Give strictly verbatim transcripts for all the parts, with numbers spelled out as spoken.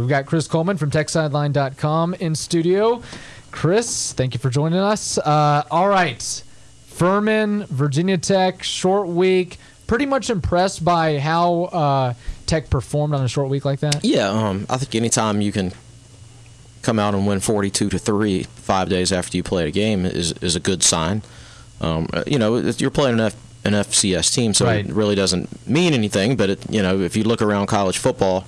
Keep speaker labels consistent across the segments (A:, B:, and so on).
A: We've got Chris Coleman from tech sideline dot com in studio. Chris, thank you for joining us. Uh, all right. Furman, Virginia Tech, short week. Pretty much impressed by how uh, Tech performed on a short week like that?
B: Yeah, um, I think anytime you can come out and win forty-two to three five days after you play a game is is a good sign. Um, you know, you're playing an, F, an F C S team, so
A: right.
B: it really doesn't mean anything. But it, you know, if you look around college football,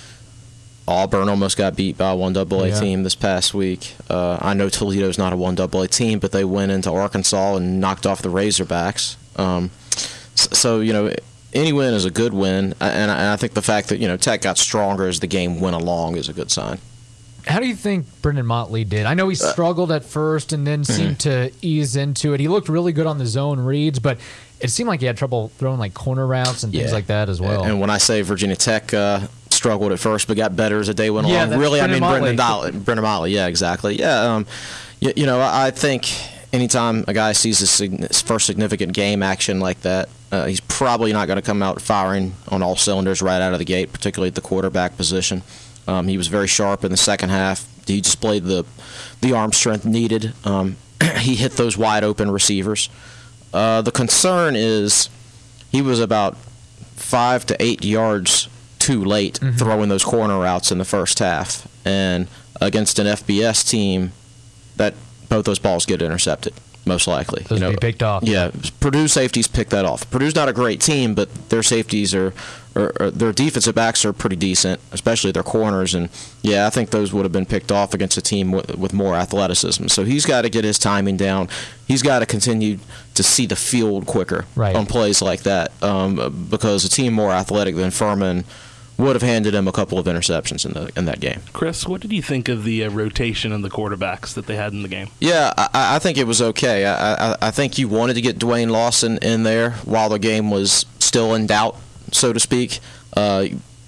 B: Auburn almost got beat by a one double A
A: yeah.
B: team this past week. Uh, I know Toledo's not a one double A team, but they went into Arkansas and knocked off the Razorbacks. Um, so, so, you know, any win is a good win, and I, and I think the fact that, you know, Tech got stronger as the game went along is a good sign.
A: How do you think Brendan Motley did? I know he struggled at first and then seemed to ease into it. He looked really good on the zone reads, but it seemed like he had trouble throwing like corner routes and things
B: yeah.
A: like that as well.
B: And when I say Virginia Tech uh, struggled at first but got better as the day went
A: yeah,
B: along, really,
A: Brendan
B: I mean
A: Motley.
B: Brendan, Brendan Motley. Yeah, exactly. Yeah, um, you, you know, I, I think anytime a guy sees his, his first significant game action like that, uh, he's probably not going to come out firing on all cylinders right out of the gate, particularly at the quarterback position. Um, he was very sharp in the second half. He displayed the the arm strength needed. Um, he hit those wide open receivers. Uh, the concern is he was about five to eight yards too late mm-hmm. throwing those corner routes in the first half, and against an F B S team, that both those balls get intercepted. Most likely,
A: those
B: you know,
A: be picked off.
B: Yeah, Purdue safeties pick that off. Purdue's not a great team, but their safeties are, are, are their defensive backs are pretty decent, especially their corners. And yeah, I think those would have been picked off against a team with, with more athleticism. So he's got to get his timing down. He's got to continue to see the field quicker
A: right.
B: on plays like that, um, because a team more athletic than Furman would have handed him a couple of interceptions in the in that game.
C: Chris, what did you think of the uh, rotation of the quarterbacks that they had in the game?
B: Yeah, I, I think it was okay. I, I, I think you wanted to get Dwayne Lawson in there while the game was still in doubt, so to speak. Uh,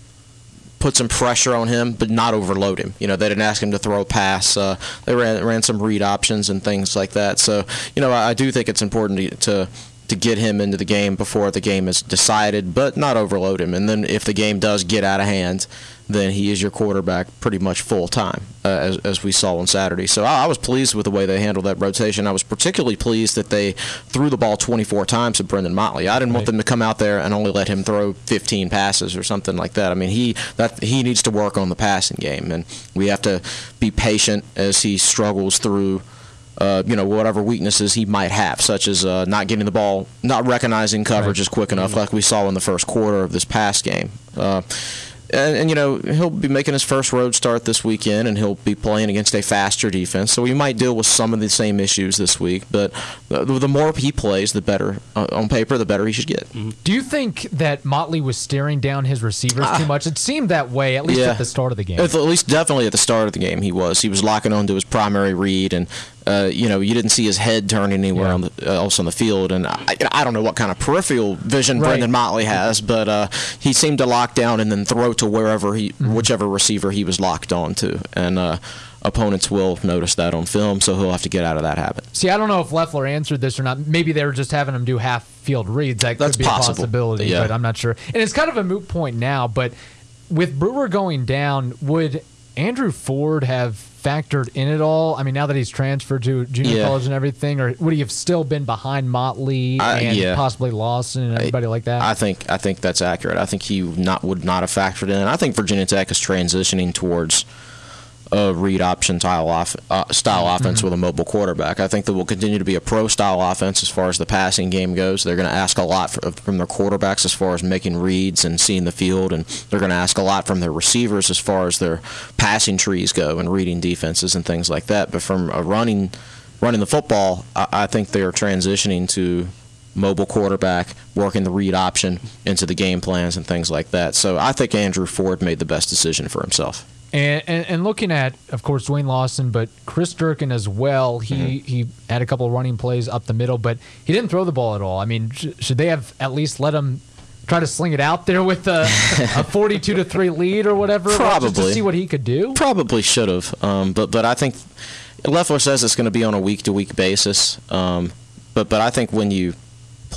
B: put some pressure on him, but not overload him. You know, they didn't ask him to throw a pass. Uh, they ran ran some read options and things like that. So, you know, I, I do think it's important to. to to get him into the game before the game is decided, but not overload him. And then if the game does get out of hand, then he is your quarterback pretty much full time, uh, as, as we saw on Saturday. So I, I was pleased with the way they handled that rotation. I was particularly pleased that they threw the ball twenty-four times to Brendan Motley. I didn't want them to come out there and only let him throw fifteen passes or something like that. I mean, he that he needs to work on the passing game, and we have to be patient as he struggles through Uh, you know, whatever weaknesses he might have, such as uh, not getting the ball, not recognizing coverages
A: right.
B: quick enough, like we saw in the first quarter of this past game. Uh, and, and, you know, he'll be making his first road start this weekend, and he'll be playing against a faster defense. So he might deal with some of the same issues this week. But the, the more he plays, the better, uh, on paper, the better he should get.
A: Mm-hmm. Do you think that Motley was staring down his receivers uh, too much? It seemed that way, at least
B: yeah.
A: at the start of the game.
B: At least definitely at the start of the game he was. He was locking on to his primary read, and Uh, you know, you didn't see his head turn anywhere
A: yeah.
B: on the, uh, else on the field, and I, I don't know what kind of peripheral vision
A: right.
B: Brendan Motley has, but uh, he seemed to lock down and then throw to wherever he, mm-hmm. whichever receiver he was locked on to, and uh, opponents will notice that on film, so he'll have to get out of that habit.
A: See, I don't know if Loeffler answered this or not. Maybe they were just having him do half-field reads. That
B: That's
A: could be
B: possible.
A: a possibility,
B: yeah.
A: but I'm not sure. And it's kind of a moot point now, but with Brewer going down, would Andrew Ford have factored in at all? I mean, now that he's transferred to junior
B: yeah.
A: college and everything, or would he have still been behind Motley
B: I,
A: and
B: yeah.
A: possibly Lawson and everybody
B: I,
A: like that?
B: I think I think that's accurate. I think he not would not have factored in. I think Virginia Tech is transitioning towards a read option style, off, uh, style offense
A: mm-hmm.
B: with a mobile quarterback. I think there will continue to be a pro-style offense as far as the passing game goes. They're going to ask a lot for, from their quarterbacks as far as making reads and seeing the field, and they're going to ask a lot from their receivers as far as their passing trees go and reading defenses and things like that. But from a running, running the football, I, I think they're transitioning to mobile quarterback, working the read option into the game plans and things like that. So I think Andrew Ford made the best decision for himself.
A: And, and and looking at, of course, Dwayne Lawson, but Chris Durkin as well, he, mm-hmm. he had a couple of running plays up the middle, but he didn't throw the ball at all. I mean, sh- should they have at least let him try to sling it out there with a, a forty-two to three lead or whatever?
B: Probably.
A: Just to see what he could do?
B: Probably should have. Um, but, but I think Loeffler says it's going to be on a week-to-week basis. Um, but, but I think when you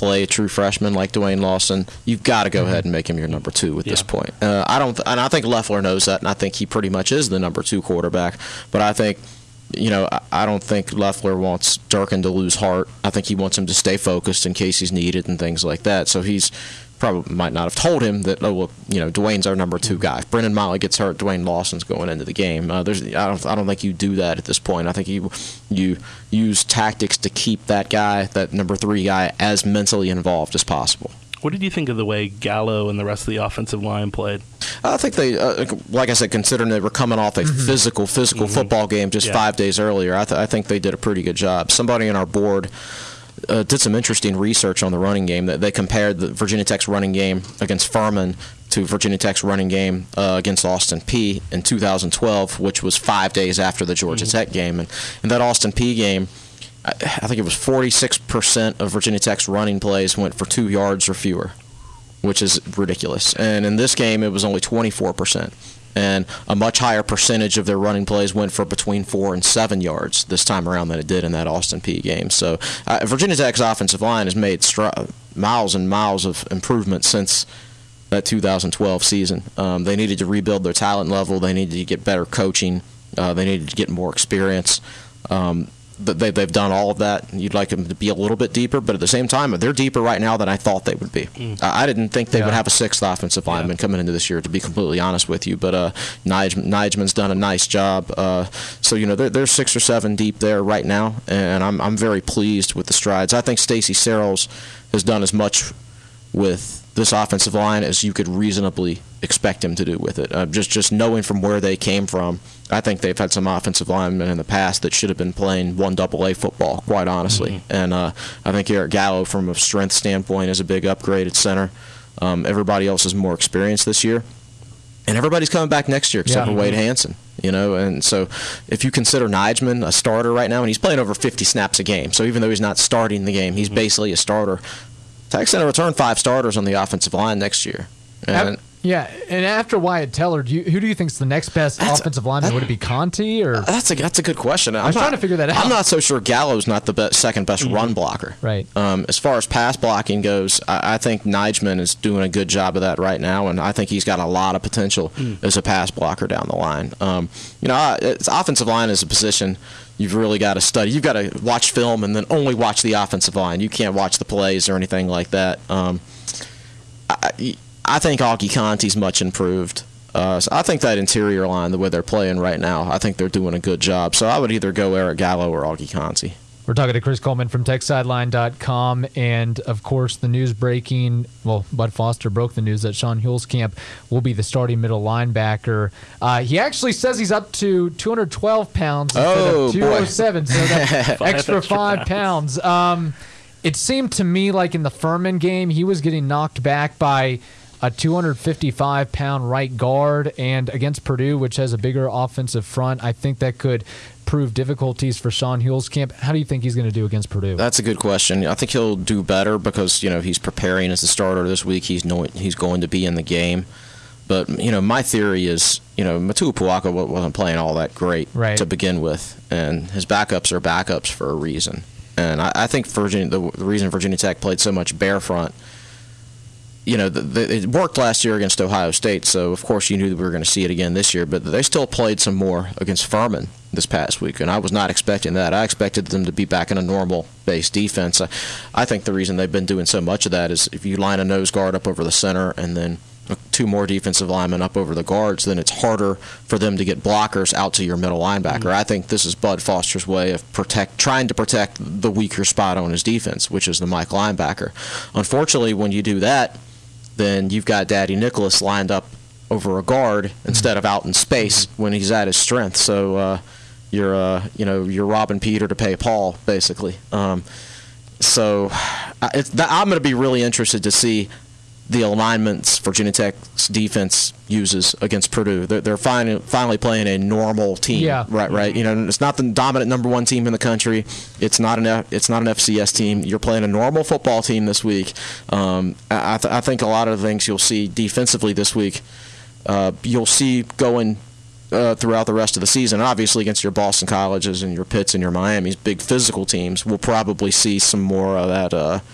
B: play a true freshman like Dwayne Lawson, you've got to go mm-hmm. ahead and make him your number two at yeah. this point. Uh, I don't, th- and I think Loeffler knows that, and I think he pretty much is the number two quarterback. But I think, you know, I, I don't think Loeffler wants Durkin to lose heart. I think he wants him to stay focused in case he's needed and things like that. So he's probably might not have told him that, oh, well, you know, Dwayne's our number two guy. If Brendan Miley gets hurt, Dwayne Lawson's going into the game. Uh, there's, I don't, I don't think you do that at this point. I think you, you use tactics to keep that guy, that number three guy, as mentally involved as possible.
C: What did you think of the way Gallo and the rest of the offensive line played?
B: I think they, uh, like I said, considering they were coming off a mm-hmm. physical, physical mm-hmm. football game just yeah. five days earlier, I, th- I think they did a pretty good job. Somebody on our board Uh, did some interesting research on the running game. That they compared the Virginia Tech's running game against Furman to Virginia Tech's running game uh, against Austin Peay in two thousand twelve, which was five days after the Georgia mm-hmm. Tech game. And in that Austin Peay game, I, I think it was forty-six percent of Virginia Tech's running plays went for two yards or fewer, which is ridiculous. And in this game, it was only twenty-four percent. And a much higher percentage of their running plays went for between four and seven yards this time around than it did in that Austin Peay game. So uh, Virginia Tech's offensive line has made stri- miles and miles of improvement since that two thousand twelve season. Um, they needed to rebuild their talent level. They needed to get better coaching. Uh, they needed to get more experience. Um, They, they've done all of that. You'd like them to be a little bit deeper, but at the same time, they're deeper right now than I thought they would be. Mm. I didn't think they yeah. would have a sixth offensive lineman yeah. coming into this year, to be completely honest with you. But uh, Nige, Nigeman's done a nice job. Uh, so, you know, they're, they're six or seven deep there right now, and I'm I'm very pleased with the strides. I think Stacey Searles has done as much with this offensive line as you could reasonably expect him to do with it. Uh, just just knowing from where they came from, I think they've had some offensive linemen in the past that should have been playing one double A football, quite honestly. Mm-hmm. And uh, I think Eric Gallo, from a strength standpoint, is a big upgrade at center. Um, everybody else is more experienced this year. And everybody's coming back next year except yeah. for Wade Hanson, you know. And so if you consider Nigeman a starter right now, and he's playing over fifty snaps a game, so even though he's not starting the game, he's mm-hmm. basically a starter. Tech's going to return five starters on the offensive line next year. And
A: yeah, and after Wyatt Teller, do you, who do you think is the next best offensive lineman? That, Would it be Conti or?
B: That's a that's a good question.
A: I'm I was not, trying to figure that out.
B: I'm not so sure Gallo's not the best, second best mm-hmm. run blocker.
A: Right.
B: Um, as far as pass blocking goes, I, I think Nigeman is doing a good job of that right now, and I think he's got a lot of potential mm. as a pass blocker down the line. Um, you know, it's, offensive line is a position you've really got to study. You've got to watch film and then only watch the offensive line. You can't watch the plays or anything like that. Um, I, I think Augie Conti's much improved. Uh, so I think that interior line, the way they're playing right now, I think they're doing a good job. So I would either go Eric Gallo or Augie Conti.
A: We're talking to Chris Coleman from Tech Sideline dot com, and of course the news breaking, well, Bud Foster broke the news that Sean Hulskamp will be the starting middle linebacker. Uh, he actually says he's up to two hundred twelve pounds instead
B: oh,
A: of two oh seven, so that's extra five pounds. Um, it seemed to me like in the Furman game, he was getting knocked back by a two hundred fifty-five pound right guard, and against Purdue, which has a bigger offensive front, I think that could prove difficulties for Sean Hulskamp. How do you think he's going to do against Purdue?
B: That's a good question. I think he'll do better because, you know, he's preparing as a starter this week. He's knowing he's going to be in the game. But, you know, my theory is, you know, Matua Puaka wasn't playing all that great
A: right.
B: to begin with, and his backups are backups for a reason. And I, I think Virginia, the, the reason Virginia Tech played so much bare front, you know, the, the, it worked last year against Ohio State, so of course you knew that we were going to see it again this year, but they still played some more against Furman this past week, and I was not expecting that. I expected them to be back in a normal-based defense. I, I think the reason they've been doing so much of that is if you line a nose guard up over the center and then two more defensive linemen up over the guards, then it's harder for them to get blockers out to your middle linebacker. Mm-hmm. I think this is Bud Foster's way of protect, trying to protect the weaker spot on his defense, which is the Mike linebacker. Unfortunately, when you do that, then you've got Daddy Nicholas lined up over a guard mm-hmm. instead of out in space mm-hmm. when he's at his strength. So uh, you're, uh, you know, you're robbing Peter to pay Paul, basically. Um, so it's, I'm going to be really interested to see the alignments Virginia Tech's defense uses against Purdue. They're, they're finally, finally playing a normal team,
A: yeah.
B: right? Right. You know, it's not the dominant number one team in the country. It's not an F, it's not an F C S team. You're playing a normal football team this week. Um, I, th- I think a lot of the things you'll see defensively this week, uh, you'll see going uh, throughout the rest of the season. Obviously, against your Boston Colleges and your Pitts and your Miamis, big physical teams, we'll probably see some more of that. Uh,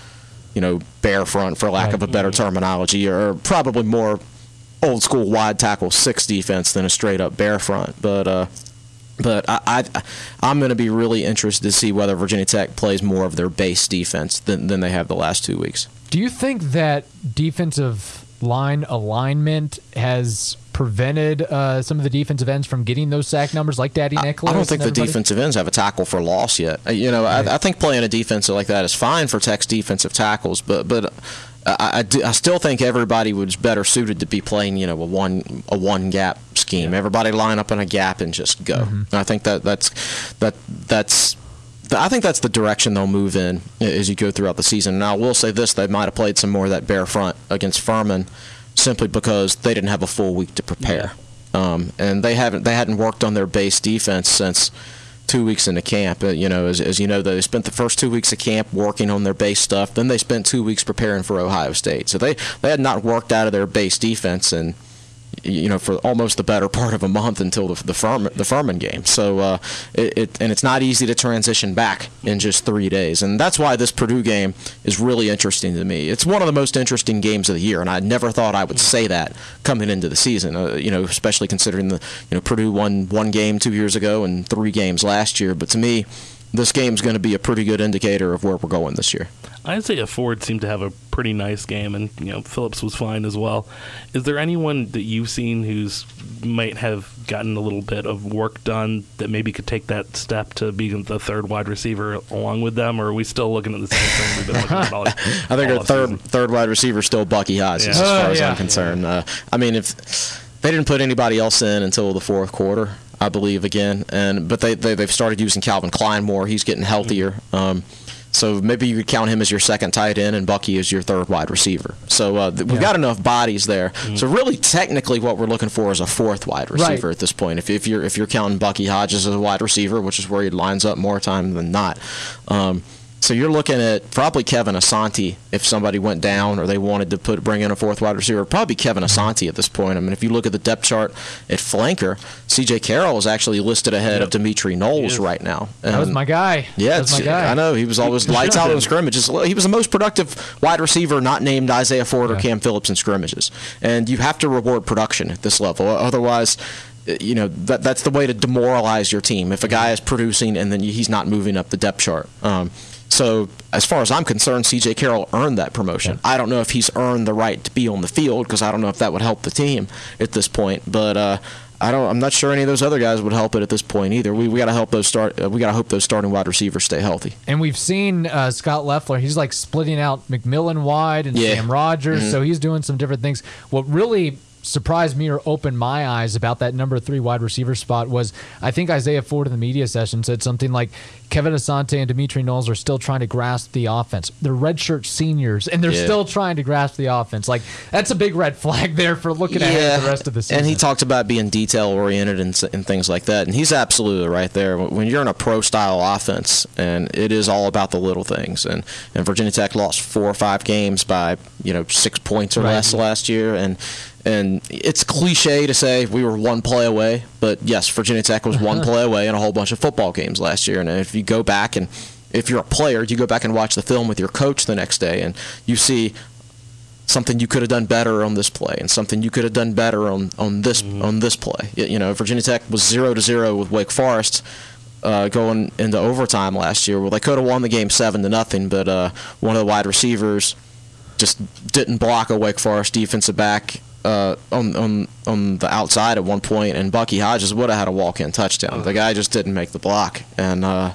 B: you know, bear front, for lack of a better terminology, or probably more old school wide tackle six defense than a straight up bear front. But uh, but I, I I'm going to be really interested to see whether Virginia Tech plays more of their base defense than than they have the last two weeks.
A: Do you think that defensive line alignment has prevented uh, some of the defensive ends from getting those sack numbers like Daddy Nicholas?
B: I don't think the
A: everybody?
B: defensive ends have a tackle for loss yet. You know, right. I, I think playing a defense like that is fine for Tech's defensive tackles, but but I, I, do, I still think everybody was better suited to be playing, you know, a one a one gap scheme. Yeah. Everybody line up in a gap and just go. Mm-hmm. And I think that that's that that's. I think that's the direction they'll move in as you go throughout the season. Now, I will say this: they might have played some more of that bear front against Furman, simply because they didn't have a full week to prepare, yeah. um, and they haven't they hadn't worked on their base defense since two weeks into camp. Uh, you know, as, as you know, they spent the first two weeks of camp working on their base stuff. Then they spent two weeks preparing for Ohio State. So they they had not worked out of their base defense and. You know, for almost the better part of a month until the the Furman, the Furman game. So, uh, it, it and it's not easy to transition back in just three days, and that's why this Purdue game is really interesting to me. It's one of the most interesting games of the year, and I never thought I would say that coming into the season. Uh, you know, especially considering the you know Purdue won one game two years ago and three games last year. But to me, this game's going to be a pretty good indicator of where we're going this year.
C: Isaiah Ford seemed to have a pretty nice game, and you know Phillips was fine as well. Is there anyone that you've seen who's might have gotten a little bit of work done that maybe could take that step to be the third wide receiver along with them, or are we still looking at the same thing we've been looking at all?
B: I think our third season? third wide receiver is still Bucky Hodges, yeah. as far uh, as yeah. I'm concerned. Yeah. Uh, I mean, if they didn't put anybody else in until the fourth quarter, I believe, again, and but they, they they've started using Calvin Klein more. He's getting healthier. Um, So maybe you could count him as your second tight end and Bucky as your third wide receiver. So uh, th- we've yeah. got enough bodies there. Mm-hmm. So really, technically, what we're looking for is a fourth wide receiver right. at this point. If, if you're if you're counting Bucky Hodges as a wide receiver, which is where he lines up more time than not. Um, So you're looking at probably Kevin Asante if somebody went down or they wanted to put bring in a fourth wide receiver. Probably Kevin Asante at this point. I mean, if you look at the depth chart at flanker, C J Carroll is actually listed ahead yep. of Dimitri Knowles right now. And
A: that was my guy.
B: Yeah,
A: that was my guy.
B: I know. He was always lights out in scrimmages. He was the most productive wide receiver not named Isaiah Ford yeah. or Cam Phillips in scrimmages. And you have to reward production at this level. Otherwise, you know, that that's the way to demoralize your team. If a guy is producing and then he's not moving up the depth chart. Um, So as far as I'm concerned, C J Carroll earned that promotion. Yeah. I don't know if he's earned the right to be on the field because I don't know if that would help the team at this point. But uh, I don't. I'm not sure any of those other guys would help it at this point either. We we got to help those start. Uh, we got to hope those starting wide receivers stay healthy.
A: And we've seen uh, Scott Loeffler. He's like splitting out McMillan wide and yeah. Sam Rogers. Mm-hmm. So he's doing some different things. What really surprised me or opened my eyes about that number three wide receiver spot was I think Isaiah Ford in the media session said something like Kevin Asante and Dimitri Knowles are still trying to grasp the offense. They're redshirt seniors, and they're yeah. still trying to grasp the offense. Like, that's a big red flag there for looking yeah. ahead at the rest of the season.
B: And he talked about being detail-oriented and, and things like that, and he's absolutely right there. When you're in a pro-style offense, and it is all about the little things, and, and Virginia Tech lost four or five games by, you know, six points or right. less last year, and And it's cliche to say we were one play away, but yes, Virginia Tech was one play away in a whole bunch of football games last year. And if you go back and if you're a player, you go back and watch the film with your coach the next day, and you see something you could have done better on this play, and something you could have done better on on this mm-hmm. on this play. You know, Virginia Tech was zero to zero with Wake Forest uh, going into overtime last year. Well, they could have won the game seven to nothing, but uh, one of the wide receivers just didn't block a Wake Forest defensive back Uh, on on on the outside at one point, and Bucky Hodges would have had a walk-in touchdown. The guy just didn't make the block, and uh,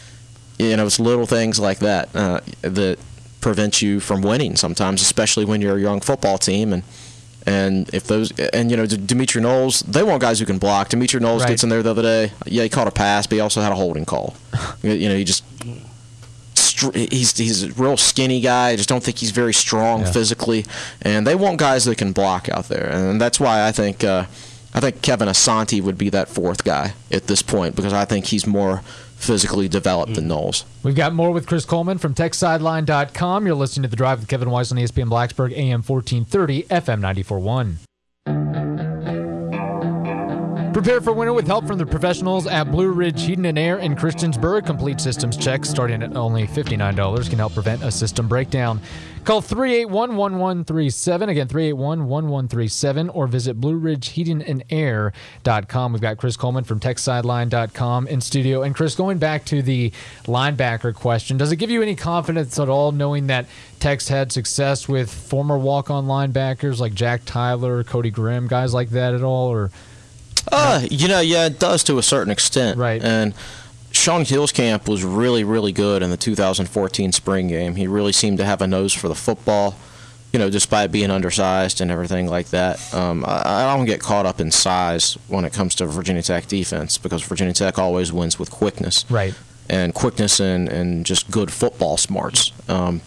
B: you know, it's little things like that uh, that prevent you from winning sometimes, especially when you're a young football team. And and if those and you know, Dimitri Knowles, they want guys who can block. Dimitri Knowles right. gets in there the other day. Yeah, he caught a pass, but he also had a holding call. You know, he just. He's he's a real skinny guy. I just don't think he's very strong yeah. physically, and they want guys that can block out there, and that's why I think uh, I think Kevin Asante would be that fourth guy at this point because I think he's more physically developed mm. than Knowles.
A: We've got more with Chris Coleman from Tech Sideline dot com. You're listening to The Drive with Kevin Weiss on E S P N Blacksburg, A M fourteen thirty, F M ninety-four point one. Prepare for winter with help from the professionals at Blue Ridge Heating and Air in Christiansburg. Complete systems checks starting at only fifty-nine dollars can help prevent a system breakdown. Call three eight one, one one three seven, again three eight one, one one three seven, or visit blue ridge heating and air dot com. We've got Chris Coleman from tech sideline dot com in studio. And Chris, going back to the linebacker question, does it give you any confidence at all knowing that Tech's had success with former walk-on linebackers like Jack Tyler, Cody Grimm, guys like that at all? Or
B: Uh, you know, yeah, it does to a certain extent.
A: Right.
B: And Sean Hillscamp was really, really good in the two thousand fourteen spring game. He really seemed to have a nose for the football, you know, despite being undersized and everything like that. Um, I, I don't get caught up in size when it comes to Virginia Tech defense because Virginia Tech always wins with quickness.
A: Right.
B: And quickness and, and just good football smarts. Um,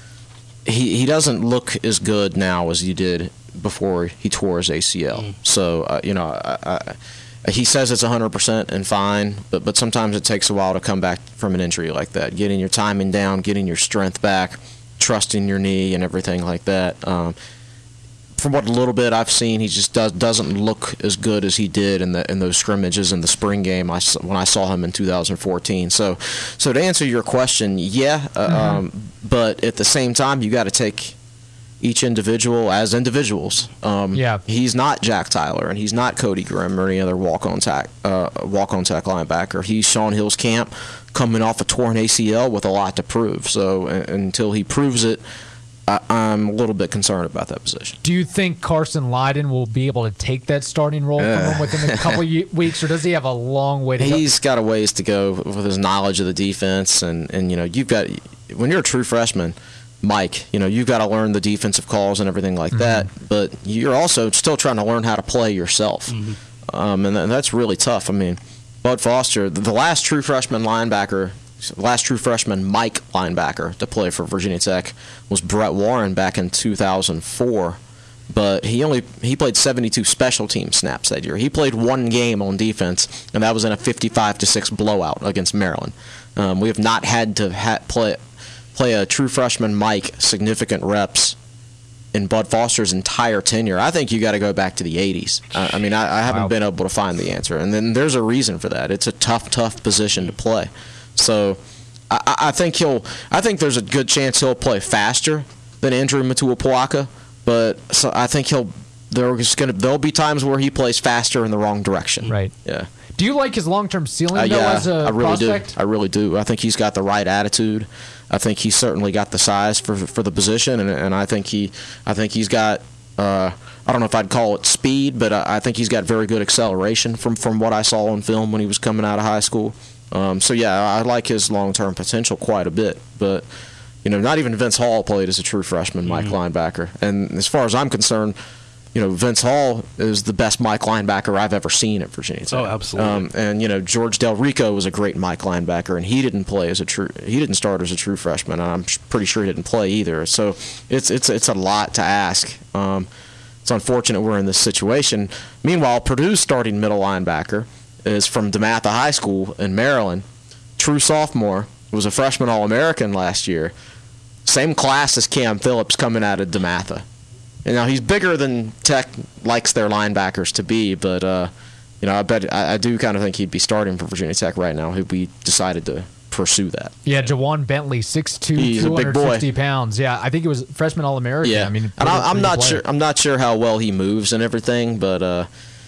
B: he, he doesn't look as good now as he did before he tore his A C L. Mm. So, uh, you know, I, I, he says it's one hundred percent and fine, but, but sometimes it takes a while to come back from an injury like that. Getting your timing down, getting your strength back, trusting your knee and everything like that. Um, from what little bit I've seen, he just does, doesn't look as good as he did in the in those scrimmages in the spring game I, when I saw him in two thousand fourteen. So, so to answer your question, yeah, uh, mm-hmm. um, but at the same time, you got to take each individual as individuals. Um,
A: yeah.
B: He's not Jack Tyler, and he's not Cody Grimm or any other walk-on tech, uh, walk-on tech linebacker. He's Sean Hillscamp coming off a torn A C L with a lot to prove. So uh, until he proves it, I, I'm a little bit concerned about that position.
A: Do you think Carson Lyden will be able to take that starting role uh, from him within a couple of weeks, or does he have a long way to go?
B: He's got a ways to go with his knowledge of the defense, and, and you know, you've got when you're a true freshman, Mike, you know, you've got to learn the defensive calls and everything like mm-hmm. that, but you're also still trying to learn how to play yourself, mm-hmm. um, and, and that's really tough. I mean, Bud Foster, the last true freshman linebacker, last true freshman Mike linebacker to play for Virginia Tech was Brett Warren back in two thousand four, but he only he played seventy-two special team snaps that year. He played one game on defense, and that was in a fifty-five to six blowout against Maryland. Um, we have not had to ha- play play a true freshman Mike significant reps in Bud Foster's entire tenure. I think you got to go back to the eighties. I, I mean, I, I haven't wow. been able to find the answer, and then there's a reason for that. It's a tough, tough position to play. So I, I think he'll. I think there's a good chance he'll play faster than Andrew Matuapuaka, but so I think he'll. There's gonna. There'll be times where he plays faster in the wrong direction.
A: Right.
B: Yeah.
A: Do you like his long-term ceiling
B: uh,
A: though
B: yeah,
A: as a
B: I really
A: prospect?
B: do. I really do. I think he's got the right attitude. I think he's certainly got the size for for the position, and and I think he. I think he's got. Uh, I don't know if I'd call it speed, but I, I think he's got very good acceleration from from what I saw on film when he was coming out of high school. Um, so, yeah, I like his long-term potential quite a bit. But, you know, not even Vince Hall played as a true freshman Mike mm-hmm. linebacker. And as far as I'm concerned, you know, Vince Hall is the best Mike linebacker I've ever seen at Virginia Tech.
C: Oh, absolutely. Um,
B: and, you know, George Del Rico was a great Mike linebacker, and he didn't play as a true – he didn't start as a true freshman. And I'm pretty sure he didn't play either. So it's it's it's a lot to ask. Um, it's unfortunate we're in this situation. Meanwhile, Purdue's starting middle linebacker – is from DeMatha High School in Maryland. True sophomore, was a freshman All-American last year. Same class as Cam Phillips coming out of DeMatha. And now he's bigger than Tech likes their linebackers to be, but uh, you know, I bet I, I do kind of think he'd be starting for Virginia Tech right now if we decided to pursue that.
A: Yeah, Jawan Bentley, six two, two hundred fifty pounds. Yeah, I think it was freshman All-American.
B: Yeah,
A: I mean,
B: and I, I'm not
A: player.
B: sure. I'm not sure how well he moves and everything, but. Uh,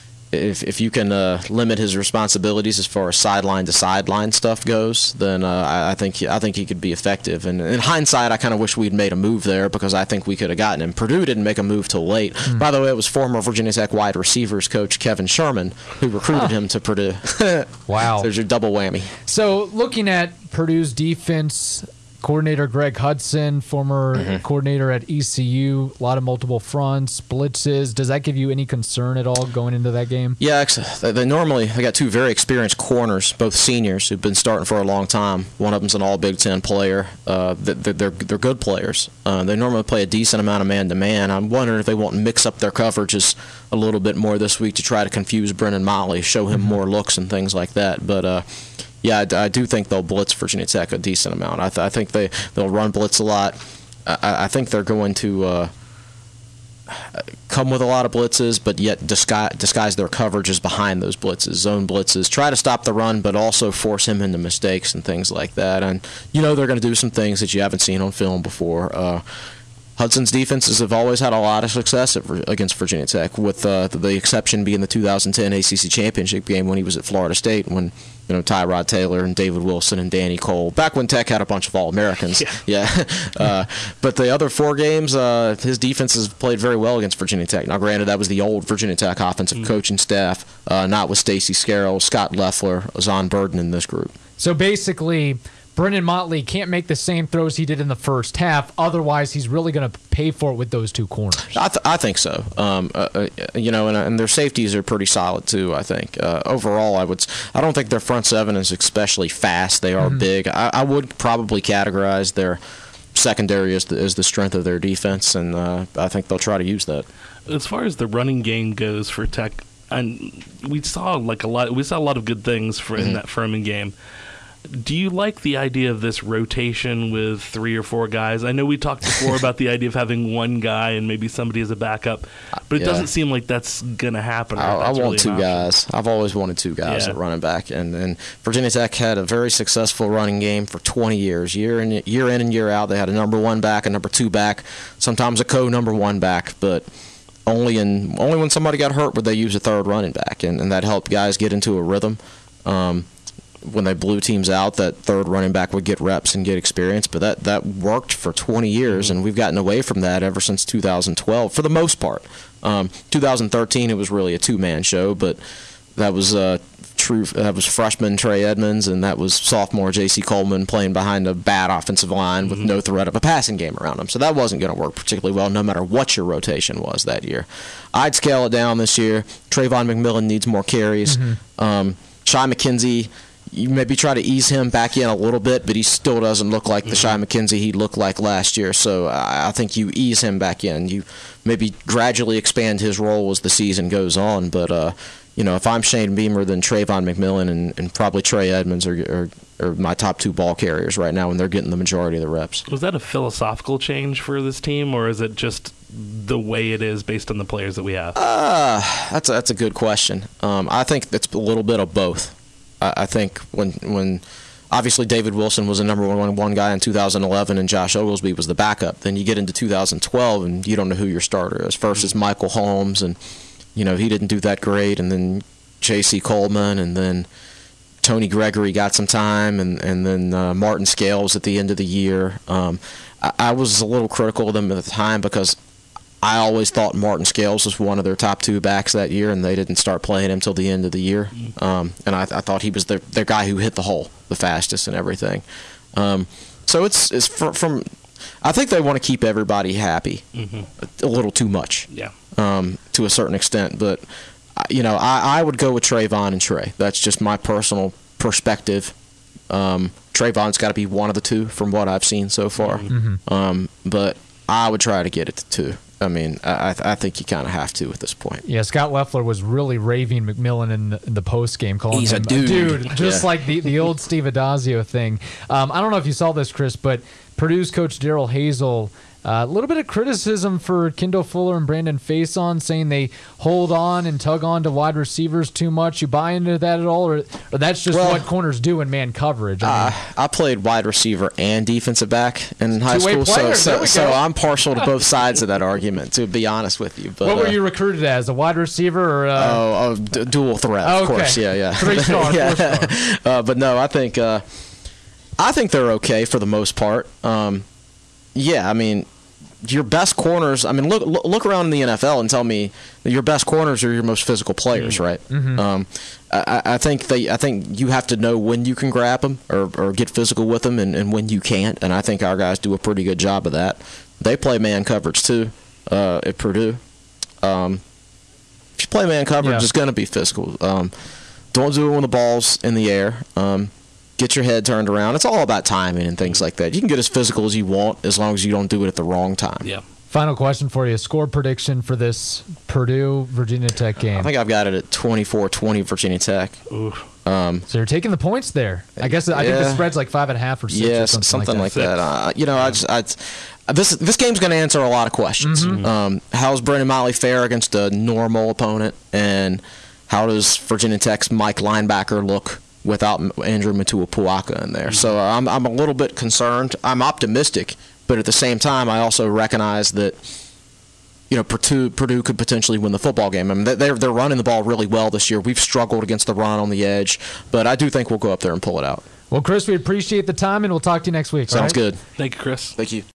B: If if you can uh, limit his responsibilities as far as sideline to sideline stuff goes, then uh, I, I think he, I think he could be effective. And in hindsight, I kind of wish we'd made a move there because I think we could have gotten him. Purdue didn't make a move till late. Mm. By the way, it was former Virginia Tech wide receivers coach Kevin Sherman who recruited huh. him to Purdue.
A: Wow,
B: so there's your double whammy.
A: So looking at Purdue's defense. Coordinator Greg Hudson, former mm-hmm. coordinator at E C U, a lot of multiple fronts, blitzes. Does that give you any concern at all going into that game?
B: Yeah, they normally they got two very experienced corners, both seniors who've been starting for a long time. One of them's an All Big Ten player. Uh, they're they're good players. Uh, they normally play a decent amount of man to man. I'm wondering if they won't mix up their coverages a little bit more this week to try to confuse Brennan Motley, show him mm-hmm. more looks and things like that. But. Uh, Yeah, I, I do think they'll blitz Virginia Tech a decent amount. I, th- I think they, they'll run blitz a lot. I, I think they're going to uh, come with a lot of blitzes, but yet disguise, disguise their coverages behind those blitzes, zone blitzes, try to stop the run, but also force him into mistakes and things like that. And you know they're going to do some things that you haven't seen on film before. Uh, Hudson's defenses have always had a lot of success against Virginia Tech, with uh, the exception being the two thousand ten A C C Championship game when he was at Florida State, when you know Tyrod Taylor and David Wilson and Danny Cole, back when Tech had a bunch of All-Americans. Yeah. yeah. uh, but the other four games, uh, his defense has played very well against Virginia Tech. Now, granted, that was the old Virginia Tech offensive mm. coaching staff, uh, not with Stacy Scarrow, Scott Loeffler, Zahn Burden in this group.
A: So basically, Brendan Motley can't make the same throws he did in the first half. Otherwise, he's really going to pay for it with those two corners.
B: I, th- I think so. Um, uh, uh, you know, and, and their safeties are pretty solid too. I think uh, overall, I would. I don't think their front seven is especially fast. They are mm-hmm. big. I, I would probably categorize their secondary as the, as the strength of their defense, and uh, I think they'll try to use that.
C: As far as the running game goes for Tech, and we saw like a lot. We saw a lot of good things for mm-hmm. in that Furman game. Do you like the idea of this rotation with three or four guys? I know we talked before about the idea of having one guy and maybe somebody as a backup, but it yeah. doesn't seem like that's going to happen.
B: I, I want
C: really
B: two guys. I've always wanted two guys yeah. at running back, and, and Virginia Tech had a very successful running game for twenty years, year in year in and year out. They had a number one back, a number two back, sometimes a co-number one back, but only in only when somebody got hurt would they use a third running back, and, and that helped guys get into a rhythm. Um, when they blew teams out, that third running back would get reps and get experience, but that, that worked for twenty years, and we've gotten away from that ever since two thousand twelve, for the most part. Um, two thousand thirteen, it was really a two-man show, but that was uh, true. That was freshman Trey Edmonds, and that was sophomore J C Coleman playing behind a bad offensive line with mm-hmm. no threat of a passing game around him. So that wasn't going to work particularly well, no matter what your rotation was that year. I'd scale it down this year. Trayvon McMillan needs more carries. Mm-hmm. Um, Shy McKenzie, you maybe try to ease him back in a little bit, but he still doesn't look like the mm-hmm. Shy McKenzie he looked like last year. So I think you ease him back in. You maybe gradually expand his role as the season goes on. But, uh, you know, if I'm Shane Beamer, then Trayvon McMillan and, and probably Trey Edmonds are, are, are my top two ball carriers right now, and they're getting the majority of the reps.
C: Was that a philosophical change for this team, or is it just the way it is based on the players that we have?
B: Uh, that's, a, that's a good question. Um, I think it's a little bit of both. I think when when obviously David Wilson was the number one one guy in two thousand eleven and Josh Oglesby was the backup. Then you get into two thousand twelve and you don't know who your starter is. First is Michael Holmes, and you know he didn't do that great. And then J C Coleman, and then Tony Gregory got some time, and and then uh, Martin Scales at the end of the year. Um, I, I was a little critical of them at the time because I always thought Martin Scales was one of their top two backs that year, and they didn't start playing him until the end of the year. Um, and I, I thought he was their, their guy who hit the hole the fastest and everything. Um, so it's, it's from, from – I think they want to keep everybody happy mm-hmm. a, a little too much
C: yeah.
B: um, to a certain extent. But, you know, I, I would go with Trayvon and Trey. That's just my personal perspective. Um, Trayvon's got to be one of the two from what I've seen so far. Mm-hmm. Um, but I would try to get it to two. I mean, I, I think you kind of have to at this point.
A: Yeah, Scott Loeffler was really raving McMillan in the, in the post game, calling
B: He's
A: him
B: a dude,
A: dude just
B: yeah.
A: like the, the old Steve Adazio thing. Um, I don't know if you saw this, Chris, but Purdue's coach Daryl Hazel, a uh, little bit of criticism for Kendall Fuller and Brandon Faison, saying they hold on and tug on to wide receivers too much. You buy into that at all, or, or that's just well, what corners do in man coverage? I, mean,
B: uh, I played wide receiver and defensive back in high school,
A: player.
B: so so, so I'm partial to both sides of that argument, to be honest with you. But,
A: what were
B: uh,
A: you recruited as, a wide receiver or? Uh,
B: oh, oh d- dual threat, of
A: okay.
B: course, yeah, yeah.
A: Three star,
B: yeah.
A: four star.
B: Uh, but no, I think uh, I think they're okay for the most part. Um, yeah, I mean. Your best corners, I mean, look look around in the N F L and tell me that your best corners are your most physical players, right? Mm-hmm. Um, I, I think they, I think you have to know when you can grab them or, or get physical with them, and, and when you can't. And I think our guys do a pretty good job of that. They play man coverage too uh, at Purdue. Um, if you play man coverage, yeah. it's going to be physical. Um, don't do it when the ball's in the air. Um, Get your head turned around. It's all about timing and things like that. You can get as physical as you want as long as you don't do it at the wrong time.
C: Yeah.
A: Final question for you. Score prediction for this Purdue-Virginia Tech game.
B: I think I've got it at twenty-four twenty Virginia Tech.
C: Ooh.
B: Um,
A: So you're taking the points there. I guess I think the
B: Yeah.
A: spread's like five and a half or six.
B: yeah,
A: or something,
B: something like
A: like
B: that. Uh, you know, I just, I, this this game's going to answer a lot of questions.
A: Mm-hmm.
B: Um, how's Brendan Motley fare against a normal opponent, and how does Virginia Tech's Mike linebacker look without Andrew Matua-Puaka in there? So I'm I'm a little bit concerned. I'm optimistic, but at the same time, I also recognize that, you know, Purdue, Purdue could potentially win the football game. I mean, they're they're running the ball really well this year. We've struggled against the run on the edge, but I do think we'll go up there and pull it out.
A: Well, Chris, we appreciate the time, and we'll talk to you next week. all
B: Sounds
A: right?
B: good.
C: Thank you, Chris.
B: Thank you.